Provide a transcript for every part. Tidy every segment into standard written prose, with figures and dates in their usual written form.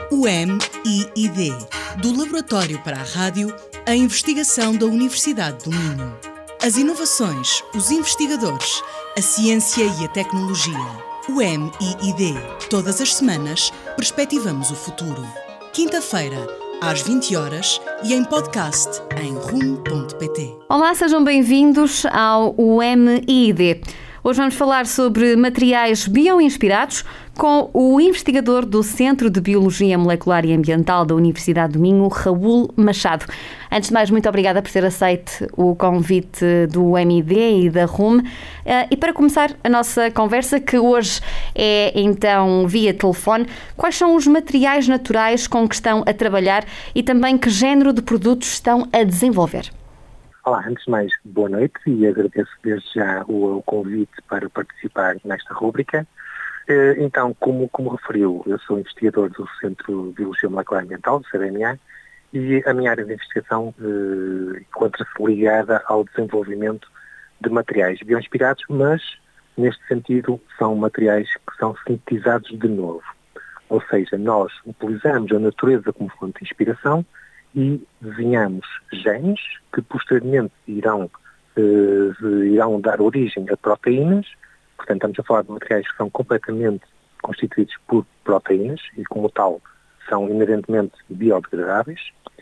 O MIID, do Laboratório para a Rádio, a investigação da Universidade do Minho. As inovações, os investigadores, a ciência e a tecnologia. O MIID. Todas as semanas, perspectivamos o futuro. Quinta-feira, às 20 horas e em podcast em rum.pt. Olá, sejam bem-vindos ao MIID. Hoje vamos falar sobre materiais bioinspirados com o investigador do Centro de Biologia Molecular e Ambiental da Universidade do Minho, Raul Machado. Antes de mais, muito obrigada por ter aceito o convite do MIID e da RUM. E para começar a nossa conversa, que hoje é então via telefone, quais são os materiais naturais com que estão a trabalhar e também que género de produtos estão a desenvolver? Olá, antes de mais, boa noite e agradeço desde já o convite para participar nesta rúbrica. Então, como referiu, eu sou investigador do Centro de Biologia Molecular e Ambiental, do CBMA, e a minha área de investigação encontra-se ligada ao desenvolvimento de materiais bioinspirados, mas, neste sentido, são materiais que são sintetizados de novo. Ou seja, nós utilizamos a natureza como fonte de inspiração e desenhamos genes que posteriormente irão dar origem a proteínas. Portanto, estamos a falar de materiais que são completamente constituídos por proteínas e, como tal, são inerentemente biodegradáveis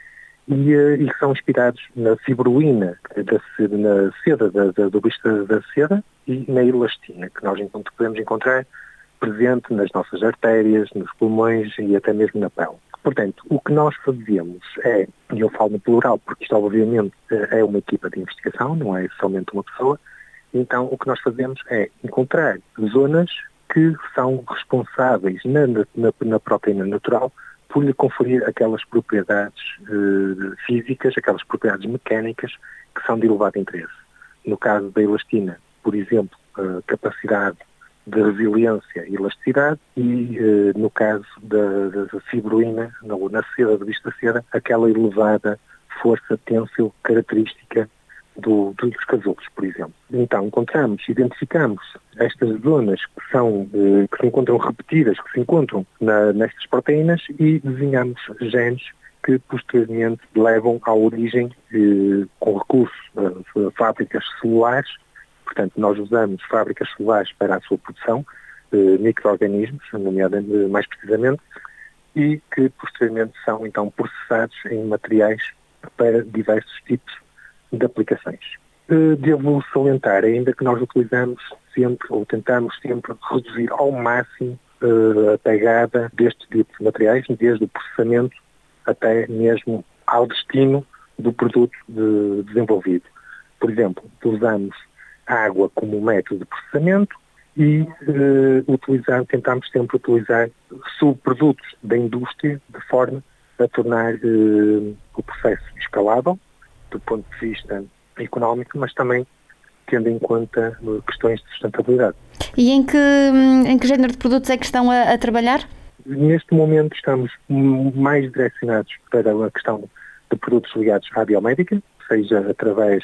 e que são inspirados na fibroína, na seda do bicho da seda e na elastina, que nós podemos encontrar presente nas nossas artérias, nos pulmões e até mesmo na pele. Portanto, o que nós fazemos é, e eu falo no plural porque isto obviamente é uma equipa de investigação, não é somente uma pessoa, então o que nós fazemos é encontrar zonas que são responsáveis na proteína natural por lhe conferir aquelas propriedades físicas, aquelas propriedades mecânicas que são de elevado interesse. No caso da elastina, por exemplo, a capacidade de resiliência e elasticidade e, no caso da fibroína, na seda do bicho da seda, aquela elevada força têncil característica dos casulos, por exemplo. Então, identificamos estas zonas que se encontram repetidas, que se encontram nestas proteínas e desenhamos genes que posteriormente levam à origem, com recurso a fábricas celulares. Portanto, nós usamos fábricas celulares para a sua produção, micro-organismos, nomeadamente, mais precisamente, e que posteriormente são então processados em materiais para diversos tipos de aplicações. Devo salientar ainda que nós utilizamos sempre, ou tentamos sempre, reduzir ao máximo a pegada deste tipo de materiais, desde o processamento até mesmo ao destino do produto desenvolvido. Por exemplo, usamos água como método de processamento e tentamos sempre utilizar subprodutos da indústria de forma a tornar o processo escalável do ponto de vista económico, mas também tendo em conta questões de sustentabilidade. E em que género de produtos é que estão a trabalhar? Neste momento estamos mais direcionados para a questão de produtos ligados à biomédica, seja através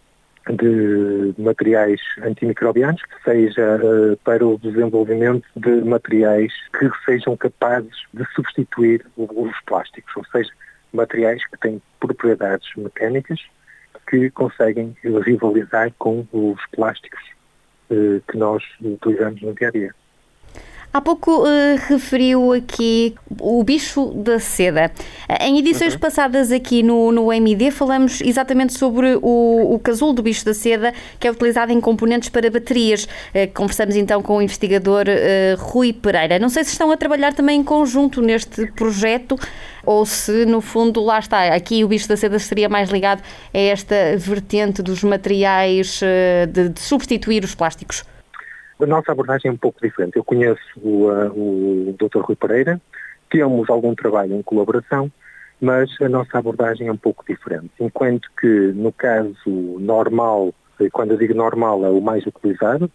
de materiais antimicrobianos, seja para o desenvolvimento de materiais que sejam capazes de substituir os plásticos, ou seja, materiais que têm propriedades mecânicas que conseguem rivalizar com os plásticos que nós utilizamos no dia a dia. Há pouco referiu aqui o bicho da seda. Em edições passadas aqui no MIID falamos exatamente sobre o casulo do bicho da seda, que é utilizado em componentes para baterias. Conversamos então com o investigador Rui Pereira. Não sei se estão a trabalhar também em conjunto neste projeto ou se, no fundo, lá está, aqui o bicho da seda seria mais ligado a esta vertente dos materiais de substituir os plásticos. A nossa abordagem é um pouco diferente. Eu conheço o Dr. Rui Pereira, temos algum trabalho em colaboração, mas a nossa abordagem é um pouco diferente. Enquanto que, no caso normal, quando eu digo normal, é o mais utilizado,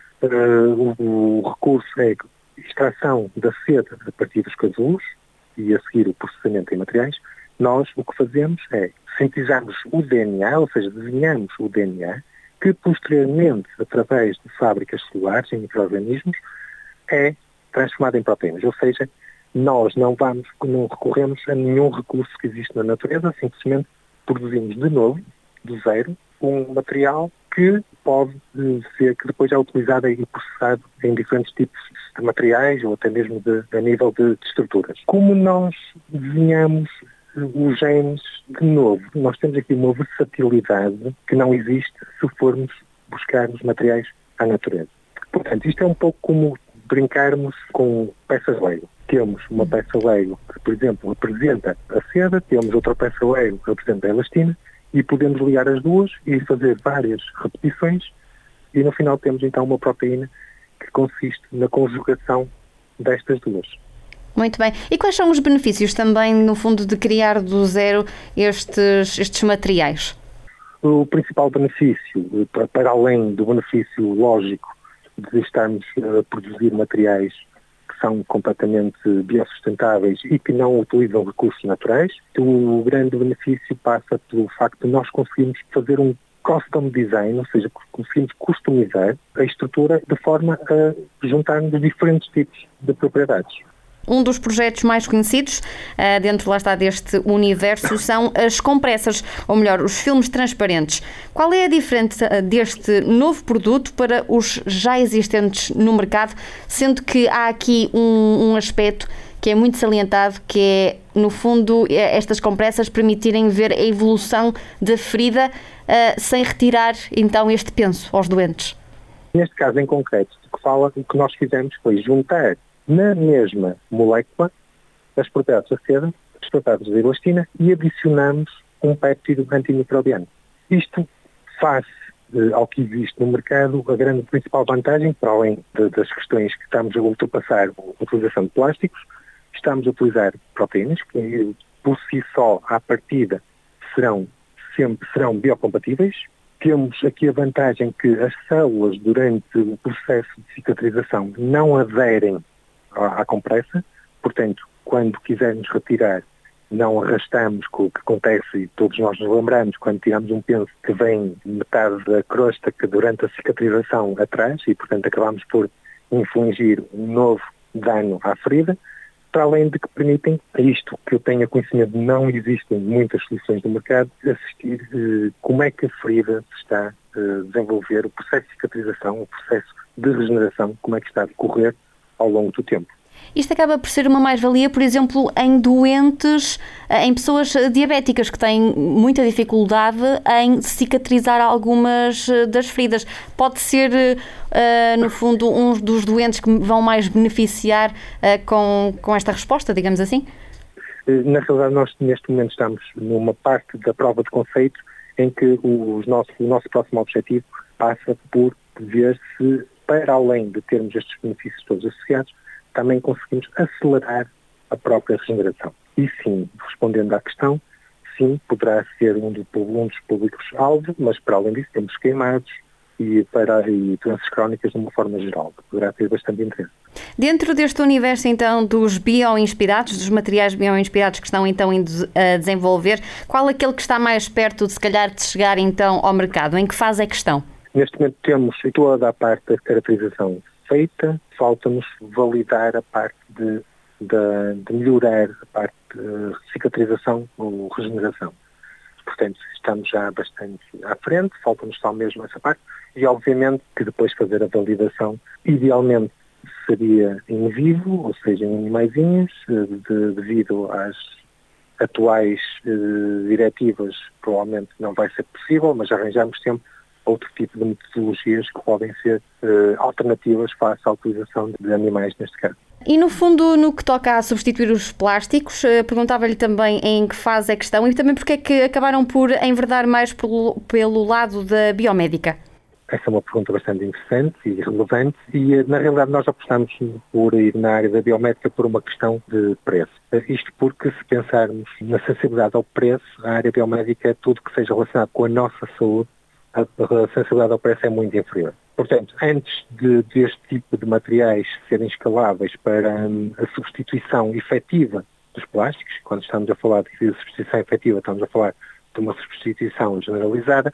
o recurso é a extração da seda a partir dos casulos e a seguir o processamento em materiais. Nós o que fazemos é sintetizarmos o DNA, ou seja, desenhamos o DNA, que posteriormente, através de fábricas celulares em micro-organismos, é transformado em proteínas. Ou seja, nós não recorremos a nenhum recurso que existe na natureza, simplesmente produzimos de novo, do zero, um material que pode ser, que depois é utilizado e processado em diferentes tipos de materiais ou até mesmo a nível de estruturas. Como nós desenhamos os genes de novo, nós temos aqui uma versatilidade que não existe se formos buscar os materiais à natureza. Portanto, isto é um pouco como brincarmos com peças Lego. Temos uma peça Lego que, por exemplo, apresenta a seda, temos outra peça Lego que apresenta a elastina, e podemos ligar as duas e fazer várias repetições e no final temos então uma proteína que consiste na conjugação destas duas. Muito bem. E quais são os benefícios também, no fundo, de criar do zero estes materiais? O principal benefício, para além do benefício lógico de estarmos a produzir materiais que são completamente biossustentáveis e que não utilizam recursos naturais, o grande benefício passa pelo facto de nós conseguirmos fazer um custom design, ou seja, conseguimos customizar a estrutura de forma a juntarmos diferentes tipos de propriedades. Um dos projetos mais conhecidos dentro, lá está, deste universo são as compressas, ou melhor, os filmes transparentes. Qual é a diferença deste novo produto para os já existentes no mercado, sendo que há aqui um aspecto que é muito salientado, que é, no fundo, estas compressas permitirem ver a evolução da ferida sem retirar, então, este penso aos doentes? Neste caso em concreto, o que nós fizemos foi juntar na mesma molécula as proteínas da seda, as proteínas da elastina e adicionamos um péptido antimicrobiano. Isto face ao que existe no mercado, a grande principal vantagem, para além das questões que estamos a ultrapassar a utilização de plásticos, estamos a utilizar proteínas que por si só, à partida, sempre serão biocompatíveis. Temos aqui a vantagem que as células, durante o processo de cicatrização, não aderem à compressa, portanto, quando quisermos retirar, não arrastamos com o que acontece, e todos nós nos lembramos, quando tiramos um penso que vem metade da crosta que durante a cicatrização atrás, e portanto acabamos por infligir um novo dano à ferida, para além de que permitem, isto que eu tenha conhecimento, não existem muitas soluções no mercado, assistir como é que a ferida se está a desenvolver, o processo de cicatrização, o processo de regeneração, como é que está a decorrer ao longo do tempo. Isto acaba por ser uma mais-valia, por exemplo, em doentes, em pessoas diabéticas que têm muita dificuldade em cicatrizar algumas das feridas. Pode ser, no fundo, um dos doentes que vão mais beneficiar com esta resposta, digamos assim? Na realidade, nós neste momento estamos numa parte da prova de conceito em que o nosso próximo objetivo passa por ver se, para além de termos estes benefícios todos associados, também conseguimos acelerar a própria regeneração. E sim, respondendo à questão, sim, poderá ser um dos públicos-alvo, mas para além disso temos queimados e doenças crónicas de uma forma geral, que poderá ter bastante interesse. Dentro deste universo, então, dos bioinspirados, dos materiais bioinspirados que estão, então, a desenvolver, qual é aquele que está mais perto, de, se calhar, de chegar, então, ao mercado? Em que fase é que estão? Neste momento temos toda a parte da caracterização feita, falta-nos validar a parte de melhorar a parte de cicatrização ou regeneração. Portanto, estamos já bastante à frente, falta-nos só mesmo essa parte e, obviamente, que depois fazer a validação, idealmente seria em vivo, ou seja, em animaizinhos, devido às atuais diretivas, provavelmente não vai ser possível, mas arranjamos sempre outro tipo de metodologias que podem ser alternativas face à utilização de animais, neste caso. E, no fundo, no que toca a substituir os plásticos, perguntava-lhe também em que fase é que estão e também porque é que acabaram por enverdar mais pelo lado da biomédica. Essa é uma pergunta bastante interessante e relevante e, na realidade, nós apostamos por ir na área da biomédica por uma questão de preço. Isto porque, se pensarmos na sensibilidade ao preço, a área biomédica, tudo que seja relacionado com a nossa saúde, a sensibilidade ao preço é muito inferior. Portanto, antes deste tipo de materiais serem escaláveis para a substituição efetiva dos plásticos, quando estamos a falar de substituição efetiva, estamos a falar de uma substituição generalizada,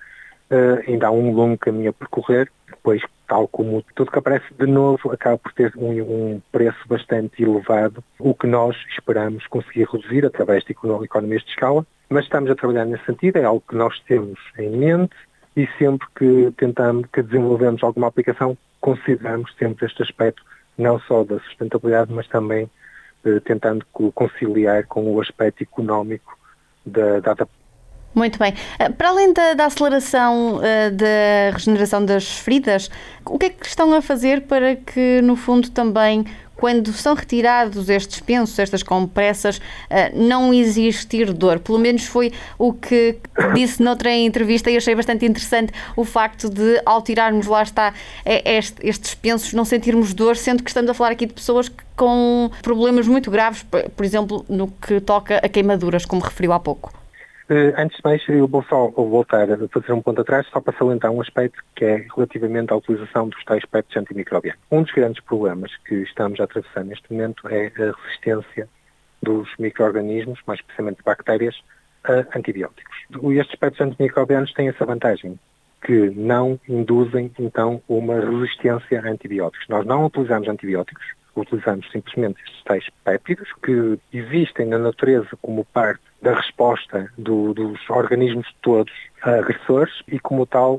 ainda há um longo caminho a percorrer, pois, tal como tudo que aparece de novo, acaba por ter um preço bastante elevado, o que nós esperamos conseguir reduzir através de economias de escala, mas estamos a trabalhar nesse sentido, é algo que nós temos em mente e sempre que desenvolvemos alguma aplicação, consideramos sempre este aspecto, não só da sustentabilidade, mas também tentando conciliar com o aspecto económico da adaptação. Muito bem. Para além da aceleração da regeneração das feridas, o que é que estão a fazer para que, no fundo, também, quando são retirados estes pensos, estas compressas, não existir dor? Pelo menos foi o que disse noutra entrevista e achei bastante interessante o facto de, ao tirarmos, lá está, estes pensos, não sentirmos dor, sendo que estamos a falar aqui de pessoas com problemas muito graves, por exemplo, no que toca a queimaduras, como referiu há pouco. Antes de mais, eu vou só voltar a fazer um ponto atrás, só para salientar um aspecto que é relativamente à utilização dos tais péptidos antimicrobianos. Um dos grandes problemas que estamos a atravessar neste momento é a resistência dos micro-organismos, mais especialmente bactérias, a antibióticos. E estes péptidos antimicrobianos têm essa vantagem, que não induzem, então, uma resistência a antibióticos. Nós não utilizamos antibióticos, utilizamos simplesmente estes tais péptidos que existem na natureza como parte da resposta dos organismos todos agressores e, como tal,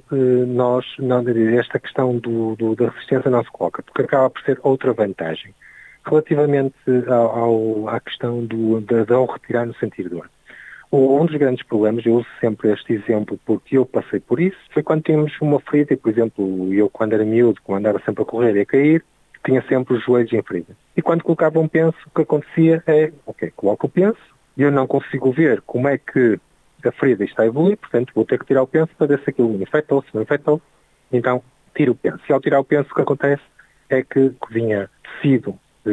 esta questão da resistência não se coloca, porque acaba por ser outra vantagem. Relativamente à questão de ao retirar no sentido do ar. Um dos grandes problemas, eu uso sempre este exemplo porque eu passei por isso, foi quando tínhamos uma ferida, e, por exemplo, eu quando era miúdo, quando andava sempre a correr e a cair, tinha sempre os joelhos em ferida. E quando colocava um penso, o que acontecia é, coloco o penso, e eu não consigo ver como é que a ferida está a evoluir, portanto vou ter que tirar o penso para ver se aquilo infectou, se não infectou. Então tiro o penso. E ao tirar o penso, o que acontece é que vinha tecido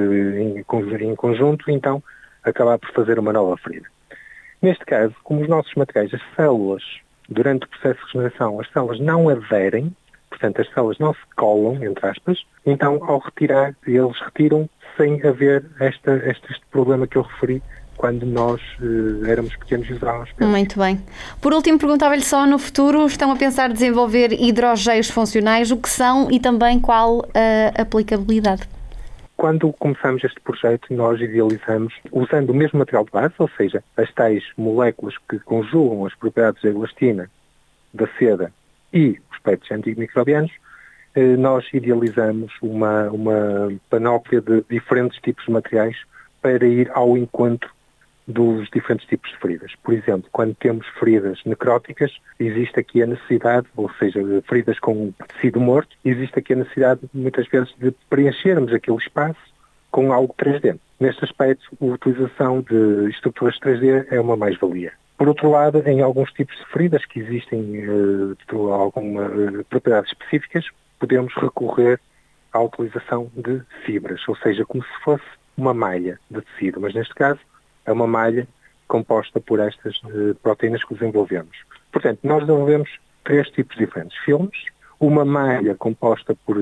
em conjunto, então acabar por fazer uma nova ferida. Neste caso, como os nossos materiais, as células, durante o processo de regeneração, as células não aderem, portanto as células não se colam, entre aspas, então ao retirar, eles retiram sem haver este problema que eu referi quando nós éramos pequenos e usávamos pensos. Muito bem. Por último, perguntava-lhe só, no futuro estão a pensar desenvolver hidrogéis funcionais, o que são e também qual a aplicabilidade? Quando começamos este projeto, nós idealizamos usando o mesmo material de base, ou seja, as tais moléculas que conjugam as propriedades da elastina, da seda e os péptidos antimicrobianos, nós idealizamos uma panóplia de diferentes tipos de materiais para ir ao encontro dos diferentes tipos de feridas. Por exemplo, quando temos feridas necróticas, existe aqui a necessidade, ou seja, feridas com tecido morto, existe aqui a necessidade, muitas vezes, de preenchermos aquele espaço com algo 3D. Neste aspecto, a utilização de estruturas 3D é uma mais-valia. Por outro lado, em alguns tipos de feridas que existem algumas propriedades específicas, podemos recorrer à utilização de fibras, ou seja, como se fosse uma malha de tecido, mas neste caso é uma malha composta por estas proteínas que desenvolvemos. Portanto, nós desenvolvemos 3 tipos diferentes. Filmes, uma malha composta por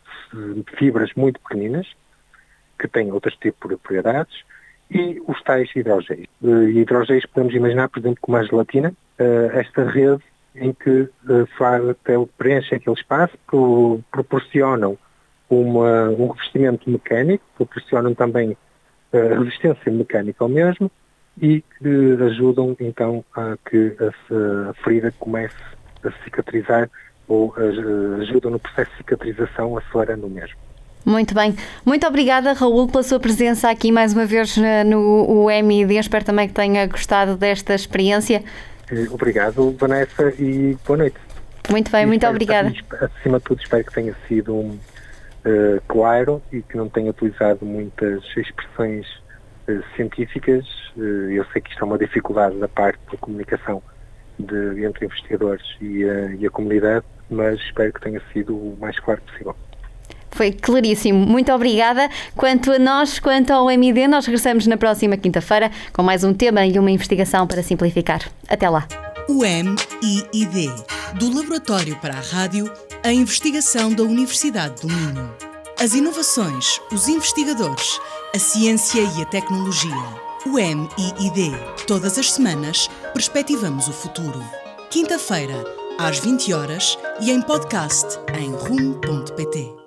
fibras muito pequeninas, que têm outros tipos de propriedades, e os tais hidrogéis. Hidrogéis podemos imaginar, por exemplo, como a gelatina, esta rede em que preenche aquele espaço, que proporcionam um revestimento mecânico, proporcionam também resistência mecânica ao mesmo e que ajudam então a que a ferida comece a cicatrizar ou ajudam no processo de cicatrização, acelerando o mesmo. Muito bem. Muito obrigada, Raul, pela sua presença aqui mais uma vez no UMID. Espero também que tenha gostado desta experiência. Obrigado, Vanessa, e boa noite. Muito bem, muito obrigada. Acima de tudo, espero que tenha sido claro e que não tenha utilizado muitas expressões científicas. Eu sei que isto é uma dificuldade da parte da comunicação entre investigadores e a comunidade, mas espero que tenha sido o mais claro possível. Foi claríssimo. Muito obrigada. Quanto a nós, quanto ao MID, nós regressamos na próxima quinta-feira com mais um tema e uma investigação para simplificar. Até lá. O MID, do Laboratório para a Rádio, a investigação da Universidade do Minho. As inovações, os investigadores, a ciência e a tecnologia. O MID. Todas as semanas, perspectivamos o futuro. Quinta-feira, às 20 horas e em podcast em rum.pt.